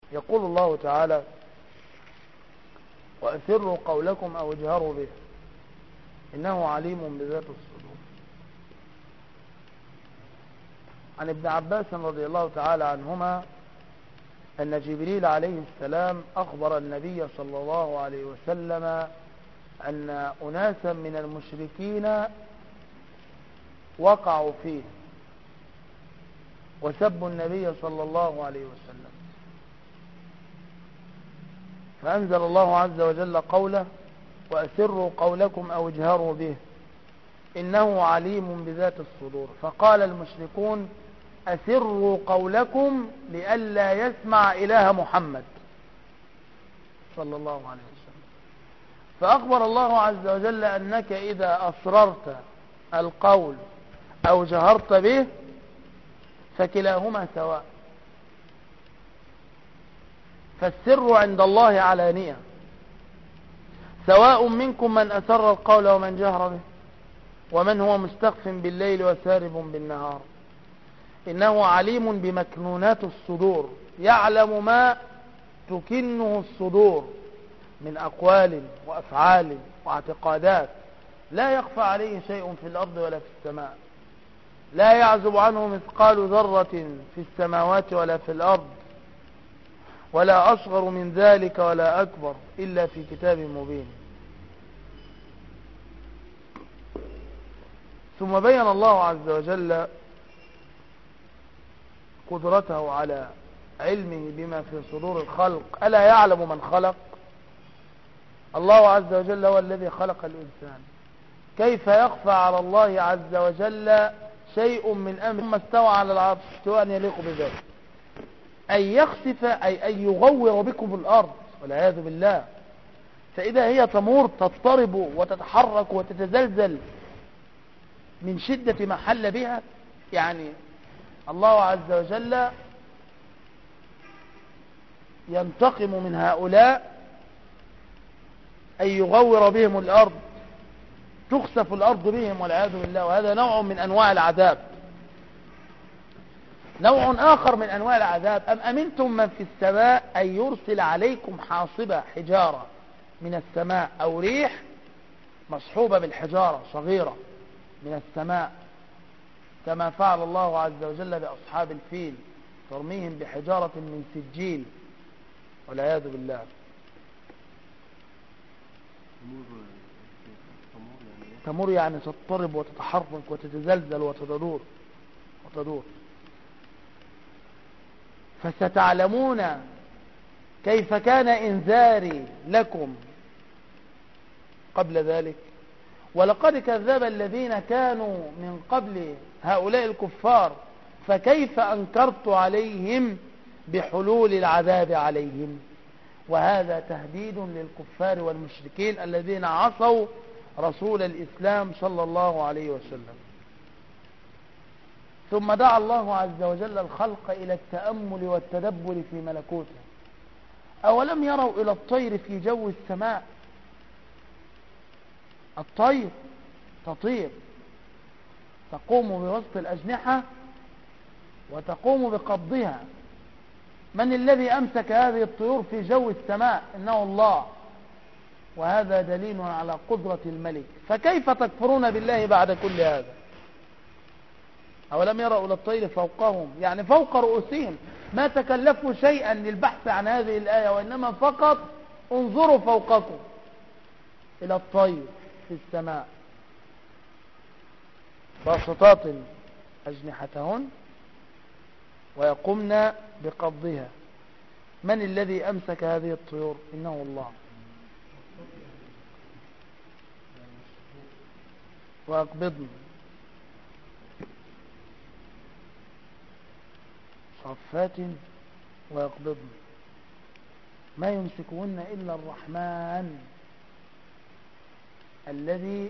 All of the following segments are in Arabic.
يقول الله تعالى: وأسروا قولكم أو اجهروا به إنه عليم بذات الصدور. عن ابن عباس رضي الله تعالى عنهما أن جبريل عليه السلام أخبر النبي صلى الله عليه وسلم أن أناسا من المشركين وقعوا فيه وسبوا النبي صلى الله عليه وسلم، فأنزل الله عز وجل قوله: وأسروا قولكم أو اجهروا به إنه عليم بذات الصدور. فقال المشركون: أسروا قولكم لئلا يسمع إله محمد صلى الله عليه وسلم. فأخبر الله عز وجل أنك إذا أسررت القول أو جهرت به فكلاهما سواء، فالسر عند الله علانية، سواء منكم من أسر القول ومن جهر به ومن هو مستخف بالليل وسارب بالنهار، إنه عليم بمكنونات الصدور، يعلم ما تكنه الصدور من أقوال وأفعال واعتقادات، لا يخفى عليه شيء في الأرض ولا في السماء، لا يعزب عنه مثقال ذرة في السماوات ولا في الأرض، ولا أصغر من ذلك ولا أكبر إلا في كتاب مبين. ثم بين الله عز وجل قدرته على علمه بما في صدور الخلق. ألا يعلم من خلق؟ الله عز وجل هو الذي خلق الإنسان، كيف يخفى على الله عز وجل شيء من أمر؟ ثم استوى على العرش استواء يليق بذلك، أن يخسف أي أن يغور بكم الأرض والعياذ بالله، فإذا هي تمور تضطرب وتتحرك وتتزلزل من شدة ما حل بها. يعني الله عز وجل ينتقم من هؤلاء أن يغور بهم الأرض، تخسف الأرض بهم والعياذ بالله، وهذا نوع من أنواع العذاب. نوع آخر من أنواع العذاب: أم أمنتم من في السماء أن يرسل عليكم حاصبة حجارة من السماء أو ريح مصحوبة بالحجارة صغيرة من السماء، كما فعل الله عز وجل بأصحاب الفيل، ترميهم بحجارة من سجيل والعياذ بالله. تمر يعني تضطرب وتتحرك وتتزلزل وتدور. فستعلمون كيف كان إنذاري لكم قبل ذلك، ولقد كذب الذين كانوا من قبل هؤلاء الكفار، فكيف أنكرت عليهم بحلول العذاب عليهم. وهذا تهديد للكفار والمشركين الذين عصوا رسول الإسلام صلى الله عليه وسلم. ثم دعا الله عز وجل الخلق إلى التأمل والتدبر في ملكوته. أولم يروا إلى الطير في جو السماء؟ الطير تطير، تقوم بوسط الأجنحة وتقوم بقبضها. من الذي أمسك هذه الطيور في جو السماء؟ إنه الله، وهذا دليل على قدرة الملك. فكيف تكفرون بالله بعد كل هذا؟ أولم يروا إلى الطير فوقهم، يعني فوق رؤوسهم، ما تكلفوا شيئا للبحث عن هذه الآية، وإنما فقط انظروا فوقكم إلى الطير في السماء باسطات أجنحتهن ويقمن بقبضها. من الذي أمسك هذه الطيور؟ إنه الله. وأقبضن صفات ويقبضن ما يمسكهن إلا الرحمن الذي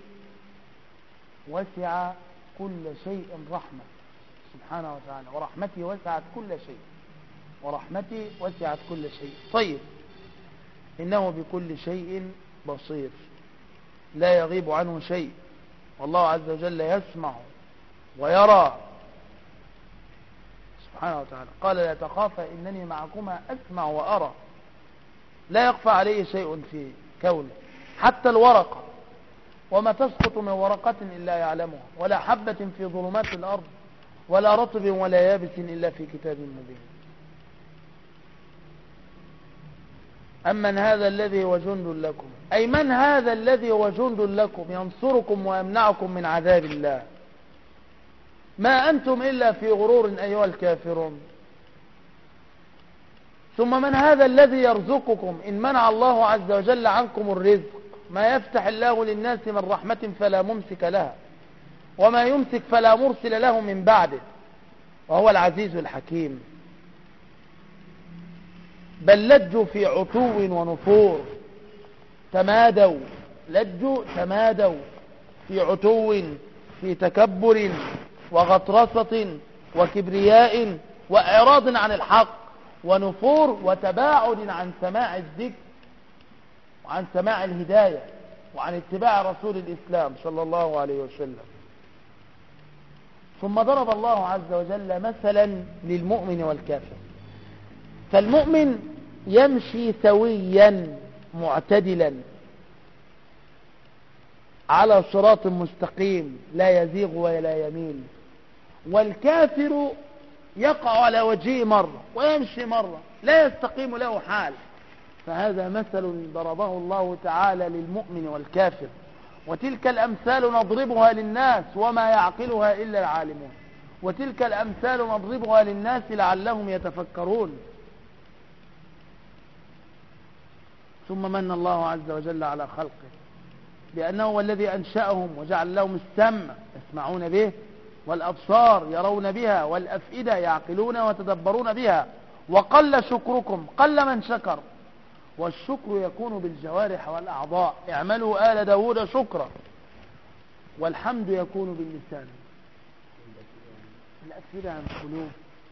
وسع كل شيء رحمة سبحانه وتعالى، ورحمتي وسعت كل شيء، ورحمتي وسعت كل شيء. طيب، إنه بكل شيء بصير، لا يغيب عنه شيء، والله عز وجل يسمع ويرى سبحانه وتعالى قال لا تخافا إنني معكما أسمع وأرى. لا يخفى عليه شيء في كونه، حتى الورقة وما تسقط من ورقة إلا يعلمها، ولا حبة في ظلمات الأرض ولا رطب ولا يابس إلا في كتاب مبين. أمن هذا الذي هو جند لكم، أي من هذا الذي هو جند لكم ينصركم ويمنعكم من عذاب الله. ما أنتم إلا في غرور أيها الكافرون. ثم من هذا الذي يرزقكم إن منع الله عز وجل عنكم الرزق. ما يفتح الله للناس من رحمة فلا ممسك لها، وما يمسك فلا مرسل له من بعده، وهو العزيز الحكيم. بل لجوا في عتو ونفور، تمادوا، لجوا تمادوا في عتو، في تكبر وغطرسة وكبرياء وإعراض عن الحق، ونفور وتباعد عن سماع الذكر وعن سماع الهداية وعن اتباع رسول الإسلام صلى الله عليه وسلم. ثم ضرب الله عز وجل مثلا للمؤمن والكافر. فالمؤمن يمشي سويا معتدلا على صراط مستقيم لا يزيغ ولا يميل، والكافر يقع على وجهه مرة ويمشي مرة لا يستقيم له حال. فهذا مثل ضربه الله تعالى للمؤمن والكافر، وتلك الأمثال نضربها للناس وما يعقلها إلا العالمون، وتلك الأمثال نضربها للناس لعلهم يتفكرون. ثم من الله عز وجل على خلقه بأنه هو الذي أنشأهم وجعل لهم السمع يسمعون به، والأبصار يرون بها، والأفئدة يعقلون وتدبرون بها. وقل شكركم، قل من شكر، والشكر يكون بالجوارح والأعضاء. اعملوا آل داود شكرا. والحمد يكون باللسان، الأفئدة عن القلوب.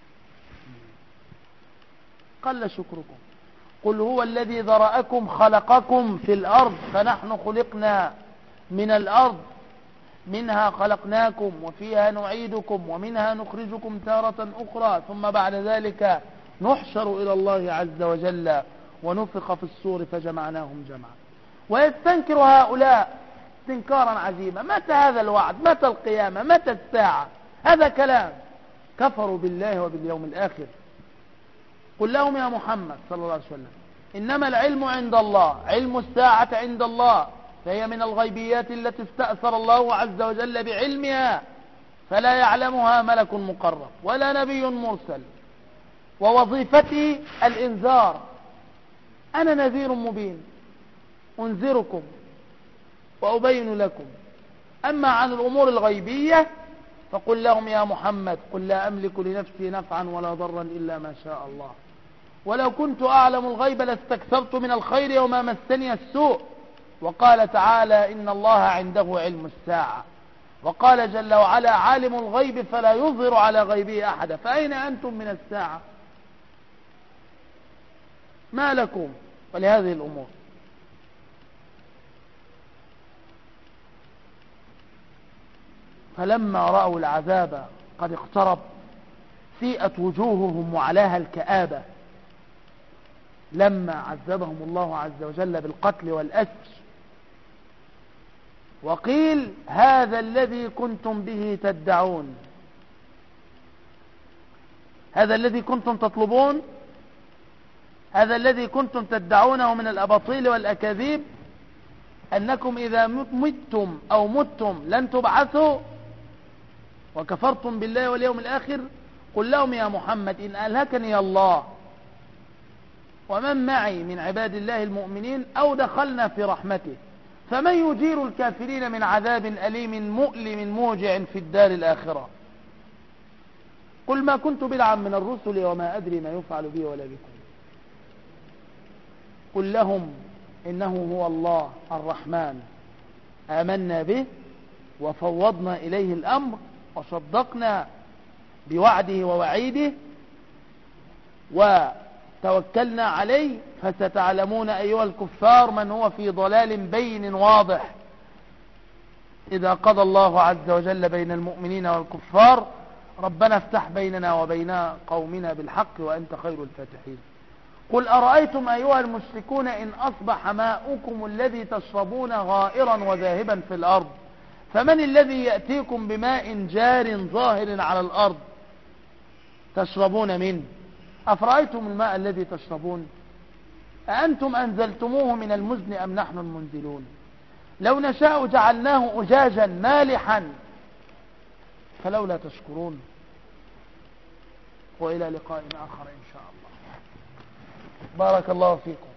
قل شكركم. قل هو الذي ذرأكم خلقكم في الأرض، فنحن خلقنا من الأرض، منها خلقناكم وفيها نعيدكم ومنها نخرجكم تارة أخرى، ثم بعد ذلك نحشر إلى الله عز وجل ونفخ في الصور فجمعناهم جمعا. ويستنكر هؤلاء استنكارا عجيبا. متى هذا الوعد؟ متى القيامة؟ متى الساعة؟ هذا كلام. كفروا بالله وباليوم الآخر. قل لهم يا محمد صلى الله عليه وسلم إنما العلم عند الله، علم الساعة عند الله، فهي من الغيبيات التي استأثر الله عز وجل بعلمها، فلا يعلمها ملك مقرب ولا نبي مرسل، ووظيفتي الإنذار. أنا نذير مبين أنذركم وأبين لكم. أما عن الأمور الغيبية فقل لهم يا محمد قل لا أملك لنفسي نفعا ولا ضرا إلا ما شاء الله، ولو كنت أعلم الغيب لاستكثرت من الخير وما مسني السوء. وقال تعالى إن الله عنده علم الساعة. وقال جل وعلا عالم الغيب فلا يظهر على غيبه أحدا. فأين أنتم من الساعة؟ ما لكم ولهذه الأمور؟ فلما رأوا العذاب قد اقترب سيئت وجوههم وعلاها الكآبة، لما عذبهم الله عز وجل بالقتل والأسر. وقيل هذا الذي كنتم به تدعون، هذا الذي كنتم تطلبون، هذا الذي كنتم تدعونه من الأباطيل والأكاذيب، أنكم إذا متم أو متم لن تبعثوا وكفرتم بالله واليوم الآخر. قل لهم يا محمد إن ألهكني الله ومن معي من عباد الله المؤمنين أو دخلنا في رحمته فمن يجير الكافرين من عذاب أليم مؤلم موجع في الدار الآخرة. قل ما كنت بدعا من الرسل وما أدري ما يفعل بي ولا بكم. قل لهم إنه هو الله الرحمن آمنا به وفوضنا إليه الأمر وصدقنا بوعده ووعيده وتوكلنا عليه. فستعلمون أيها الكفار من هو في ضلال بين واضح إذا قضى الله عز وجل بين المؤمنين والكفار ربنا افتح بيننا وبين قومنا بالحق وأنت خير الفاتحين. قل أرأيتم أيها المشركون إن أصبح ماؤكم الذي تشربون غائرا وذاهبا في الأرض فمن الذي يأتيكم بماء جار ظاهر على الأرض تشربون منه أفرأيتم الماء الذي تشربون أأنتم أنزلتموه من المزن أم نحن المنزلون لو نشاء جعلناه أجاجا مالحا فلولا تشكرون. وإلى لقاء آخر إن شاء الله. بارك الله فيكم.